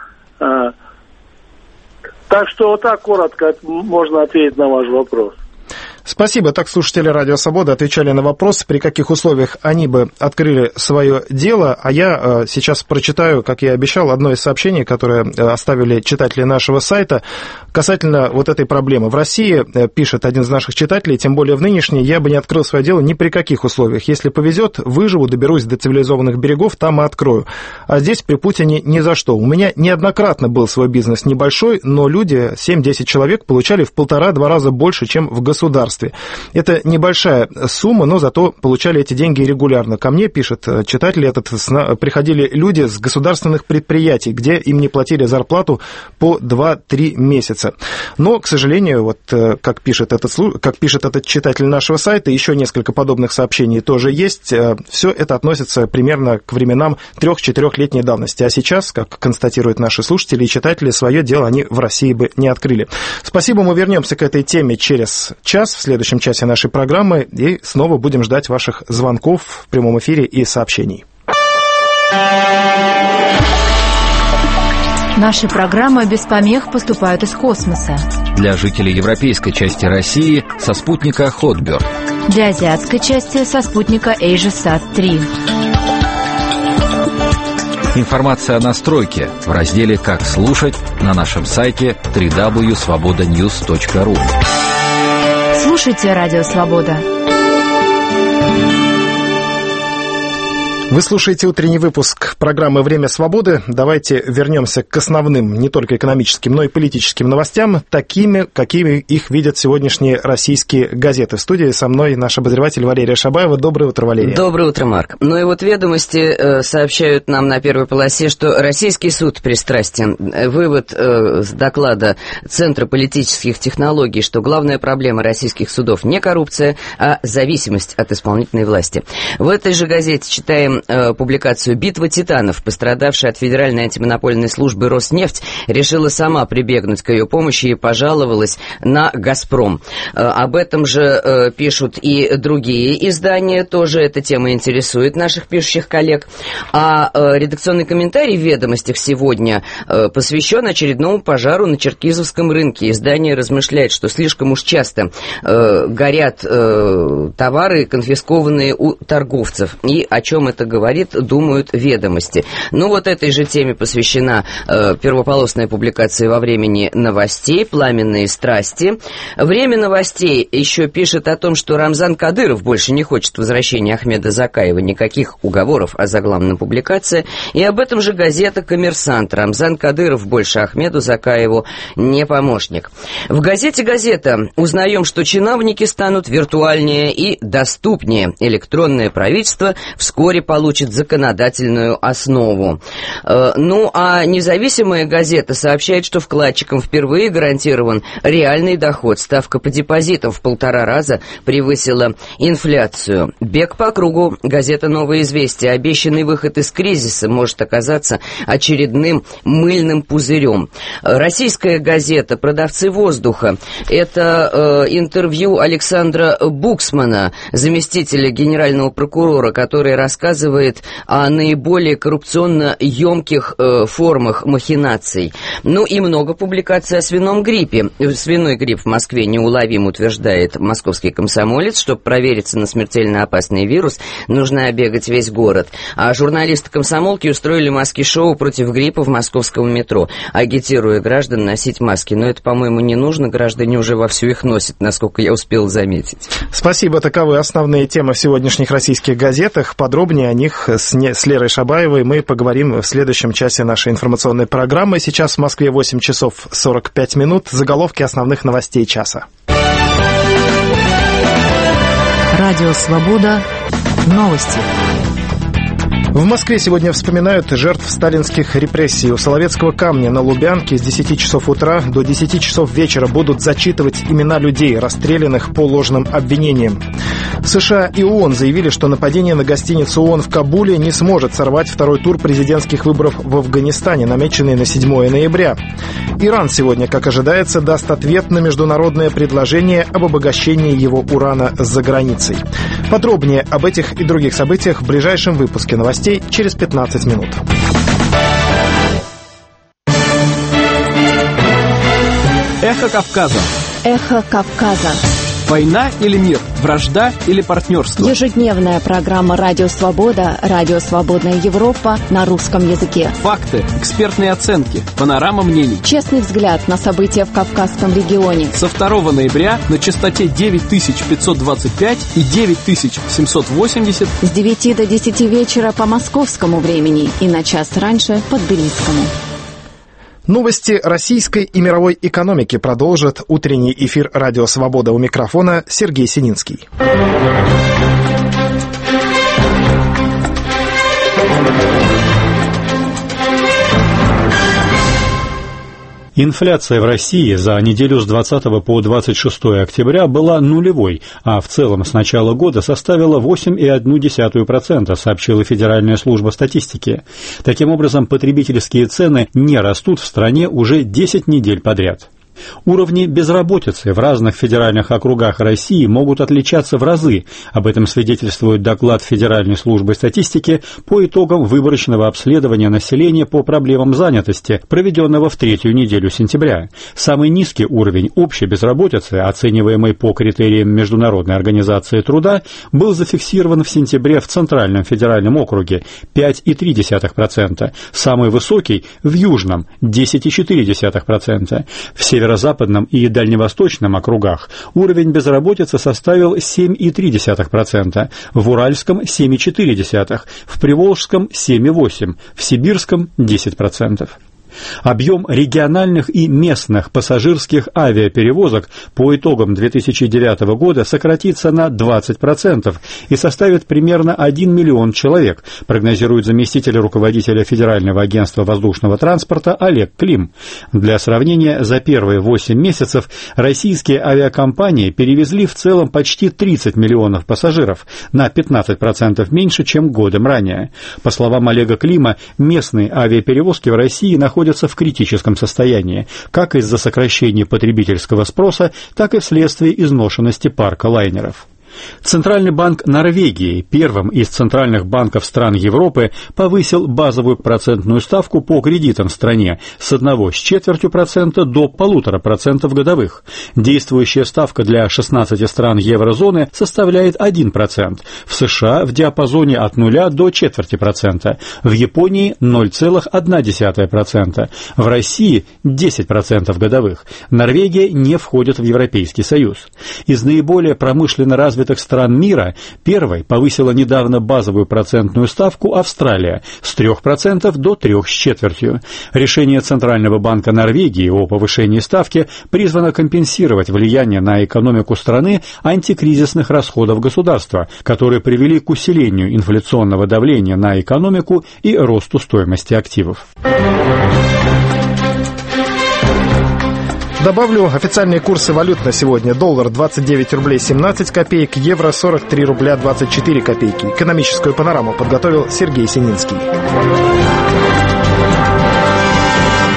Так что вот так коротко можно ответить на ваш вопрос. Спасибо. Так слушатели «Радио Свобода» отвечали на вопрос, при каких условиях они бы открыли свое дело. А я сейчас прочитаю, как я и обещал, одно из сообщений, которое оставили читатели нашего сайта касательно вот этой проблемы. В России, пишет один из наших читателей, тем более в нынешней, я бы не открыл свое дело ни при каких условиях. Если повезет, выживу, доберусь до цивилизованных берегов, там и открою. А здесь при Путине ни за что. У меня неоднократно был свой бизнес небольшой, но люди, 7-10 человек, получали в 1,5-2 раза больше, чем в государстве. Это небольшая сумма, но зато получали эти деньги регулярно. Ко мне, пишет читатель этот, приходили люди с государственных предприятий, где им не платили зарплату по 2-3 месяца. Но, к сожалению, вот как пишет этот читатель нашего сайта, еще несколько подобных сообщений тоже есть. Все это относится примерно к временам 3-4-летней давности. А сейчас, как констатируют наши слушатели и читатели, свое дело они в России бы не открыли. Спасибо, мы вернемся к этой теме через час, в следующем часе нашей программы, и снова будем ждать ваших звонков в прямом эфире и сообщений. Наши программы без помех поступают из космоса. Для жителей европейской части России со спутника Hotbird. Для азиатской части со спутника AsiaSat-3. Информация о настройке в разделе «Как слушать» на нашем сайте www.svobodanews.ru. Слушайте «Радио Свобода». Вы слушаете утренний выпуск программы «Время свободы». Давайте вернемся к основным не только экономическим, но и политическим новостям, такими, какими их видят сегодняшние российские газеты. В студии со мной наш обозреватель Валерия Шабаева. Доброе утро, Валерия. Доброе утро, Марк. Ну и вот «Ведомости» сообщают нам на первой полосе, что российский суд пристрастен. Вывод с доклада Центра политических технологий, что главная проблема российских судов не коррупция, а зависимость от исполнительной власти. В этой же газете читаем публикацию «Битва титанов». Пострадавшая от Федеральной антимонопольной службы «Роснефть» решила сама прибегнуть к ее помощи и пожаловалась на «Газпром». Об этом же пишут и другие издания, тоже эта тема интересует наших пишущих коллег. А редакционный комментарий в «Ведомостях» сегодня посвящен очередному пожару на Черкизовском рынке. Издание размышляет, что слишком уж часто горят товары, конфискованные у торговцев. И о чем это говорит, думают «Ведомости». Ну вот этой же теме посвящена первополосная публикация во «Времени новостей», «Пламенные страсти». «Время новостей» еще пишет о том, что Рамзан Кадыров больше не хочет возвращения Ахмеда Закаева, никаких уговоров, а заглавная публикация. И об этом же газета «Коммерсант». Рамзан Кадыров больше Ахмеду Закаеву не помощник. В газете «Газета» узнаем, что чиновники станут виртуальнее и доступнее. Электронное правительство вскоре получит законодательную основу. Ну, а независимая газета сообщает, что вкладчикам впервые гарантирован реальный доход. Ставка по депозитам в 1,5 раза превысила инфляцию. Бег по кругу. Газета «Новое известие». Обещанный выход из кризиса может оказаться очередным мыльным пузырем. Российская газета «Продавцы воздуха». Это интервью Александра Буксмана, заместителя генерального прокурора, который рассказывает рассказывает о наиболее коррупционно емких формах махинаций. Ну и много публикаций о свином гриппе. Свиной грипп в Москве неуловим, утверждает московский комсомолец. Чтобы провериться на смертельно опасный вирус, нужно оббегать весь город. А журналисты комсомолки устроили маски-шоу против гриппа в московском метро, агитируя граждан носить маски. Но это, по-моему, не нужно. Граждане уже вовсю их носят, насколько я успел заметить. Спасибо. Таковы основные темы в сегодняшних российских газетах. Подробнее о них с Лерой Шабаевой мы поговорим в следующем часе нашей информационной программы. Сейчас в Москве 8 часов 45 минут. Заголовки основных новостей часа. Радио «Свобода». Новости. В Москве сегодня вспоминают жертв сталинских репрессий. У Соловецкого камня на Лубянке с 10 часов утра до 10 часов вечера будут зачитывать имена людей, расстрелянных по ложным обвинениям. США и ООН заявили, что нападение на гостиницу ООН в Кабуле не сможет сорвать второй тур президентских выборов в Афганистане, намеченный на 7 ноября. Иран сегодня, как ожидается, даст ответ на международное предложение об обогащении его урана за границей. Подробнее об этих и других событиях в ближайшем выпуске новостей через 15 минут. Эхо Кавказа. Эхо Кавказа. Война или мир? Вражда или партнерство? Ежедневная программа «Радио Свобода», «Радио Свободная Европа» на русском языке. Факты, экспертные оценки, панорама мнений. Честный взгляд на события в Кавказском регионе. Со 2 ноября на частоте 9525 и 9780. С 9 до 10 вечера по московскому времени и на час раньше по тбилисскому. Новости российской и мировой экономики продолжит утренний эфир «Радио Свобода». У микрофона Сергей Сининский. Инфляция в России за неделю с 20 по 26 октября была нулевой, а в целом с начала года составила 8,1%, сообщила Федеральная служба статистики. Таким образом, потребительские цены не растут в стране уже 10 недель подряд. Уровни безработицы в разных федеральных округах России могут отличаться в разы. Об этом свидетельствует доклад Федеральной службы статистики по итогам выборочного обследования населения по проблемам занятости, проведенного в третью неделю сентября. Самый низкий уровень общей безработицы, оцениваемый по критериям Международной организации труда, был зафиксирован в сентябре в Центральном федеральном округе – 5,3%. Самый высокий – в Южном – 10,4%. В северо-западном и дальневосточном округах уровень безработицы составил 7,3%, в Уральском – 7,4%, в Приволжском – 7,8%, в Сибирском – 10%. Объем региональных и местных пассажирских авиаперевозок по итогам 2009 года сократится на 20% и составит примерно 1 миллион человек, прогнозирует заместитель руководителя Федерального агентства воздушного транспорта Олег Клим. Для сравнения, за первые 8 месяцев российские авиакомпании перевезли в целом почти 30 миллионов пассажиров, на 15% меньше, чем годом ранее. По словам Олега Клима, местные авиаперевозки в России находятся в критическом состоянии, как из-за сокращения потребительского спроса, так и вследствие изношенности парка лайнеров. Центральный банк Норвегии, первым из центральных банков стран Европы, повысил базовую процентную ставку по кредитам в стране с 1,25% до 1,5% годовых. Действующая ставка для 16 стран еврозоны составляет 1%, в США в диапазоне от 0 до 0,25%, в Японии 0,1%, в России 10% годовых. Норвегия не входит в Европейский Союз. Из наиболее промышленно развитых стран мира первой повысила недавно базовую процентную ставку Австралия с 3% до 3,25%. Решение Центрального банка Норвегии о повышении ставки призвано компенсировать влияние на экономику страны антикризисных расходов государства, которые привели к усилению инфляционного давления на экономику и росту стоимости активов. Добавлю официальные курсы валют на сегодня. Доллар 29 рублей 17 копеек, евро 43 рубля 24 копейки. Экономическую панораму подготовил Сергей Сининский.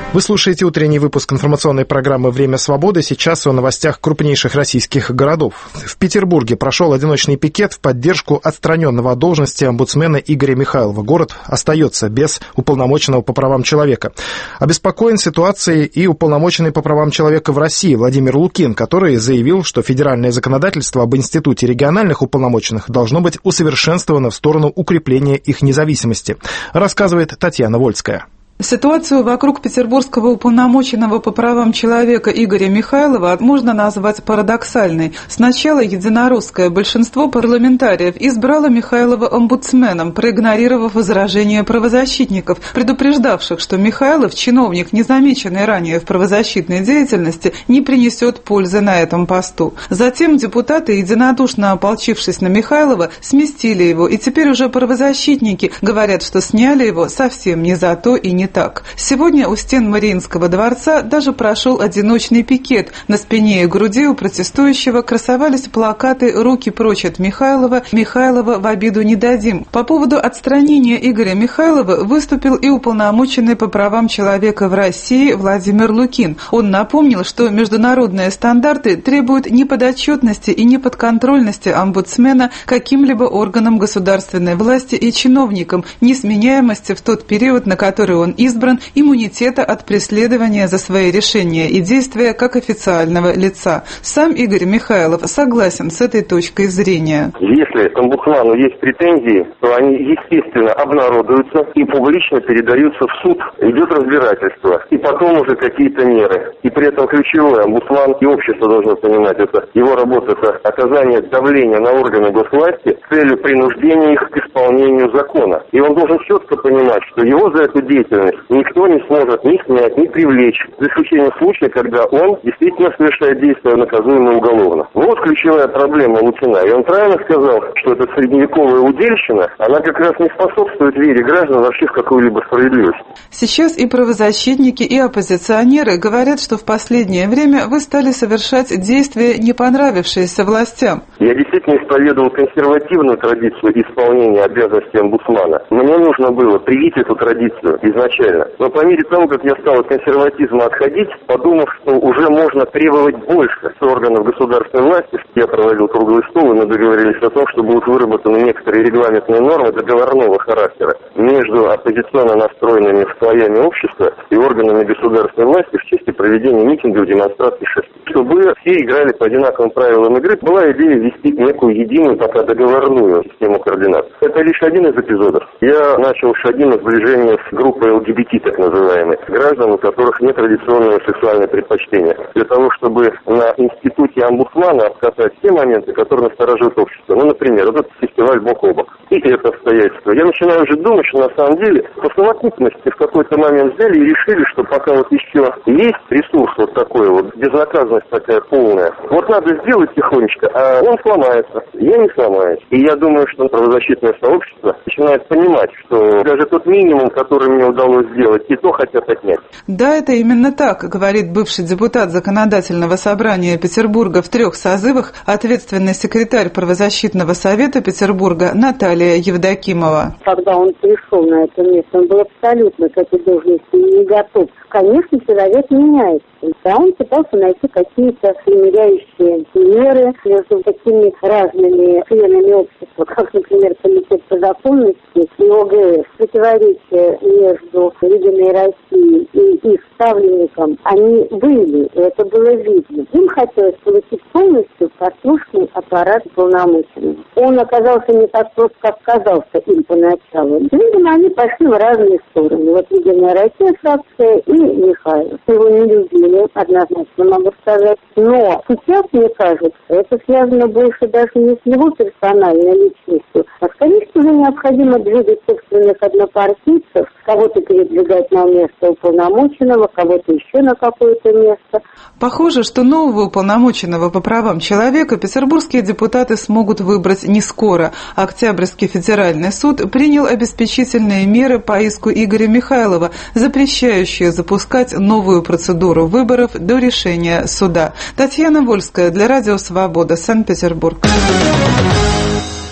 Вы слушаете утренний выпуск информационной программы «Время свободы». Сейчас о новостях крупнейших российских городов. В Петербурге прошел одиночный пикет в поддержку отстраненного от должности омбудсмена Игоря Михайлова. Город остается без уполномоченного по правам человека. Обеспокоен ситуацией и уполномоченный по правам человека в России Владимир Лукин, который заявил, что федеральное законодательство об институте региональных уполномоченных должно быть усовершенствовано в сторону укрепления их независимости, рассказывает Татьяна Вольская. Ситуацию вокруг петербургского уполномоченного по правам человека Игоря Михайлова можно назвать парадоксальной. Сначала единоросское большинство парламентариев избрало Михайлова омбудсменом, проигнорировав возражения правозащитников, предупреждавших, что Михайлов, чиновник, незамеченный ранее в правозащитной деятельности, не принесет пользы на этом посту. Затем депутаты, единодушно ополчившись на Михайлова, сместили его, и теперь уже правозащитники говорят, что сняли его совсем не за то и не так. Сегодня у стен Мариинского дворца даже прошел одиночный пикет. На спине и груди у протестующего красовались плакаты «Руки прочь от Михайлова», «Михайлова в обиду не дадим». По поводу отстранения Игоря Михайлова выступил и уполномоченный по правам человека в России Владимир Лукин. Он напомнил, что международные стандарты требуют неподотчетности и неподконтрольности омбудсмена каким-либо органам государственной власти и чиновникам, несменяемости в тот период, на который он избран, иммунитета от преследования за свои решения и действия как официального лица. Сам Игорь Михайлов согласен с этой точкой зрения. Если к омбудсману есть претензии, то они, естественно, обнародуются и публично передаются в суд. Идет разбирательство. И потом уже какие-то меры. И при этом ключевой омбудсман и общество должно понимать, это его работа, это оказание давления на органы госвласти с целью принуждения их к исполнению закона. И он должен четко понимать, что его за эту деятельность никто не сможет ни снять, ни привлечь, за исключением случая, когда он действительно совершает действия, наказуемые уголовно. Вот ключевая проблема Лукина. И он правильно сказал, что эта средневековая удельщина, она как раз не способствует вере граждан вообще в какую-либо справедливость. Сейчас и правозащитники, и оппозиционеры говорят, что в последнее время вы стали совершать действия, не понравившиеся властям. Я действительно исповедовал консервативную традицию исполнения обязанностей омбудсмана. Мне нужно было привить эту традицию изначально. Но по мере того, как я стал от консерватизма отходить, подумав, что уже можно требовать больше с органов государственной власти, я проводил круглый стол, и мы договорились о том, что будут выработаны некоторые регламентные нормы договорного характера между оппозиционно настроенными слоями общества и органами государственной власти в части проведения митингов, демонстраций, шествий. Чтобы все играли по одинаковым правилам игры, была идея ввести некую единую, пока договорную систему координат. Это лишь один из эпизодов. Я начал шаги на сближение с группой ЛГБТ, так называемой, граждан, у которых нет традиционного сексуального предпочтения, для того, чтобы на институте омбудсмана обкатать те моменты, которые настораживают общество. Ну, например, вот этот фестиваль бок о бок. И это обстоятельство. Я начинаю уже думать, что на самом деле по совокупности в какой-то момент взяли и решили, что пока вот еще есть ресурс вот такой вот, безнаказанность такая полная, вот надо сделать тихонечко, а он сломается. Я не сломаюсь. И я думаю, что правозащитное сообщество начинает понимать, что даже тот минимум, который мне удалось сделать, и то хотят отнять. Да, это именно так, говорит бывший депутат Законодательного собрания Петербурга в 3 созывах, ответственный секретарь правозащитного совета Петербурга Наталья Евдокимова. Когда он пришел на это место, он был абсолютно к этой должности не готов. Конечно, человек меняется. Да, он пытался найти какие-то примиряющие меры между такими разными членами общества, как, например, Комитет по законности и ОГС. Противоречия между Единой Россией и их ставленником, они были, и это было видно. Им хотелось получить полностью послушный аппарат полномочий. Он оказался не так прост, как казался им поначалу. Видимо, они пошли в разные стороны. Вот Единая Россия фракция и Михайлов. Его не любили, однозначно могу сказать. Но сейчас, мне кажется, это связано больше даже не с его персональной личностью, а скорее всего необходимо двигать собственных однопартийцев, кого-то передвигать на место уполномоченного, кого-то еще на какое-то место. Похоже, что нового уполномоченного по правам человека петербургские депутаты смогут выбрать не скоро. Октябрьский федеральный суд принял обеспечительные меры по иску Игоря Михайлова, запрещающие запускать новую процедуру выборов до решения суда. Татьяна Вольская для Радио Свобода, Санкт-Петербург.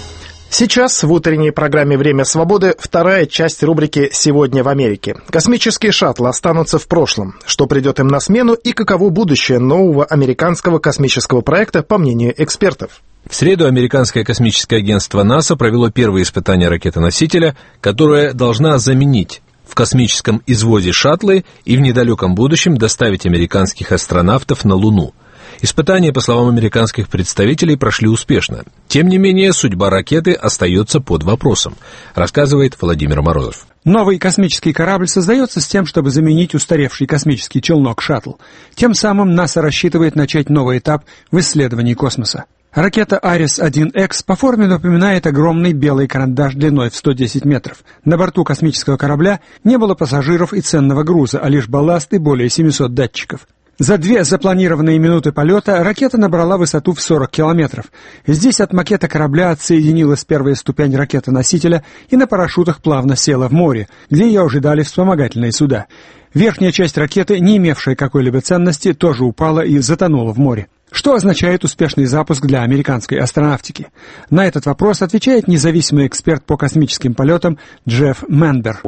Сейчас в утренней программе «Время свободы» вторая часть рубрики «Сегодня в Америке». Космические шаттлы останутся в прошлом. Что придет им на смену и каково будущее нового американского космического проекта, по мнению экспертов. В среду американское космическое агентство НАСА провело первые испытания ракеты-носителя, которая должна заменить в космическом извозе шаттлы и в недалеком будущем доставить американских астронавтов на Луну. Испытания, по словам американских представителей, прошли успешно. Тем не менее, судьба ракеты остается под вопросом, рассказывает Владимир Морозов. Новый космический корабль создается с тем, чтобы заменить устаревший космический челнок «Шаттл». Тем самым НАСА рассчитывает начать новый этап в исследовании космоса. Ракета Арис-1Х по форме напоминает огромный белый карандаш длиной в 110 метров. На борту космического корабля не было пассажиров и ценного груза, а лишь балласт и более 700 датчиков. За 2 запланированные минуты полета ракета набрала высоту в 40 километров. Здесь от макета корабля отсоединилась первая ступень ракеты-носителя и на парашютах плавно села в море, где ее ожидали вспомогательные суда. Верхняя часть ракеты, не имевшая какой-либо ценности, тоже упала и затонула в море. Что означает успешный запуск для американской астронавтики? На этот вопрос отвечает независимый эксперт по космическим полетам Джефф Менбер.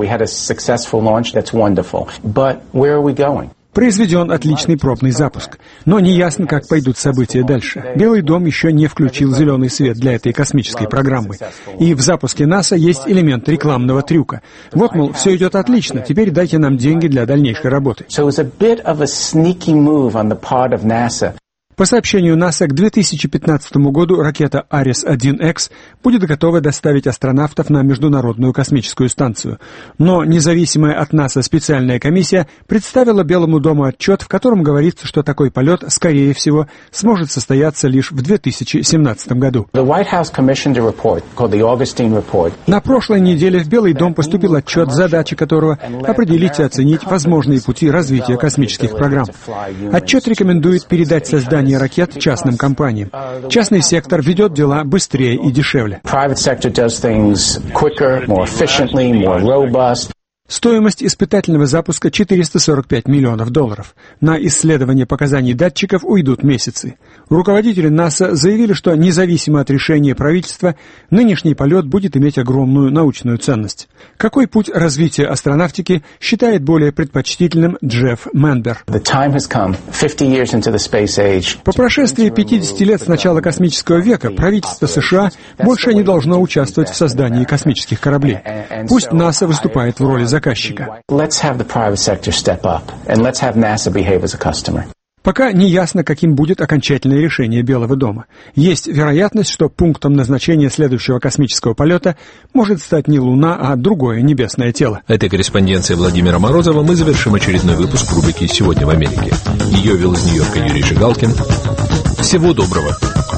Произведен отличный пробный запуск, но неясно, как пойдут события дальше. Белый дом еще не включил зеленый свет для этой космической программы. И в запуске НАСА есть элемент рекламного трюка. Вот, мол, все идет отлично, теперь дайте нам деньги для дальнейшей работы. По сообщению НАСА, к 2015 году ракета Арис-1Х будет готова доставить астронавтов на Международную космическую станцию. Но независимая от НАСА специальная комиссия представила Белому дому отчет, в котором говорится, что такой полет, скорее всего, сможет состояться лишь в 2017 году. На прошлой неделе в Белый дом поступил отчет, задача которого — определить и оценить возможные пути развития космических программ. Отчет рекомендует передать создание ракет частным компаниям. Частный сектор ведет дела быстрее и дешевле. Стоимость испытательного запуска $445 миллионов. На исследование показаний датчиков уйдут месяцы. Руководители НАСА заявили, что независимо от решения правительства, нынешний полет будет иметь огромную научную ценность. Какой путь развития астронавтики считает более предпочтительным Джефф Менбер? По прошествии 50 лет с начала космического века правительство США больше не должно участвовать в создании космических кораблей. Пусть НАСА выступает в роли заказчика. Пока не ясно, каким будет окончательное решение Белого дома. Есть вероятность, что пунктом назначения следующего космического полета может стать не Луна, а другое небесное тело. Этой корреспонденцией Владимира Морозова мы завершим очередной выпуск рубрики «Сегодня в Америке». Ее вел из Нью-Йорка Юрий Жигалкин. Всего доброго.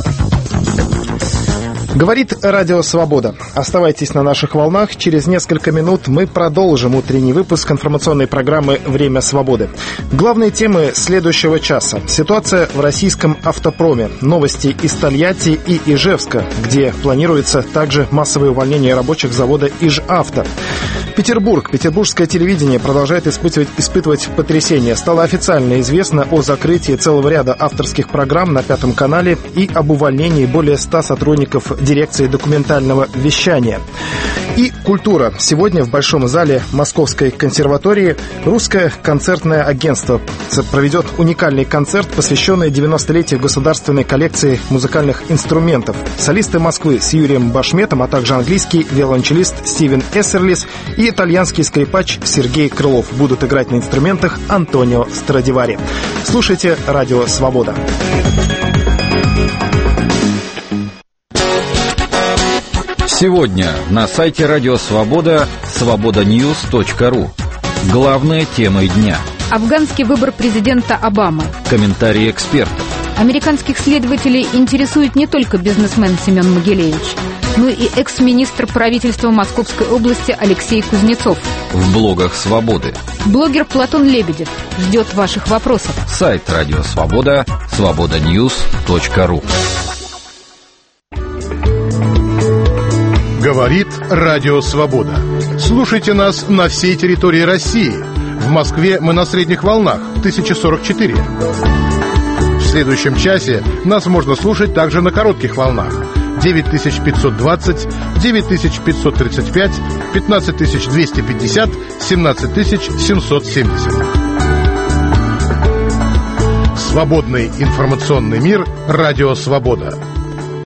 Говорит Радио Свобода. Оставайтесь на наших волнах. Через несколько минут мы продолжим утренний выпуск информационной программы «Время свободы». Главные темы следующего часа. Ситуация в российском автопроме. Новости из Тольятти и Ижевска, где планируется также массовое увольнение рабочих завода «Ижавто». Петербург. Петербургское телевидение продолжает испытывать потрясение. Стало официально известно о закрытии целого ряда авторских программ на Пятом канале и об увольнении более 100 сотрудников дирекции документального вещания. И культура. Сегодня в Большом зале Московской консерватории Русское концертное агентство проведет уникальный концерт, посвященный 90-летию государственной коллекции музыкальных инструментов. Солисты Москвы с Юрием Башметом, а также английский виолончелист Стивен Эссерлис и итальянский скрипач Сергей Крылов будут играть на инструментах Антонио Страдивари. Слушайте Радио Свобода. Сегодня на сайте Радио Свобода свободаньюз.ру. Главные темы дня. Афганский выбор президента Обамы. Комментарии экспертов. Американских следователей интересует не только бизнесмен Семен Могилевич, но и экс-министр правительства Московской области Алексей Кузнецов. В блогах Свободы. Блогер Платон Лебедев ждет ваших вопросов. Сайт Радио Свобода свободаньюз.ру. Говорит Радио Свобода. Слушайте нас на всей территории России. В Москве мы на средних волнах 1044. В следующем часе нас можно слушать также на коротких волнах 9520, 9535, 15250, 17770. Свободный информационный мир. Радио «Свобода».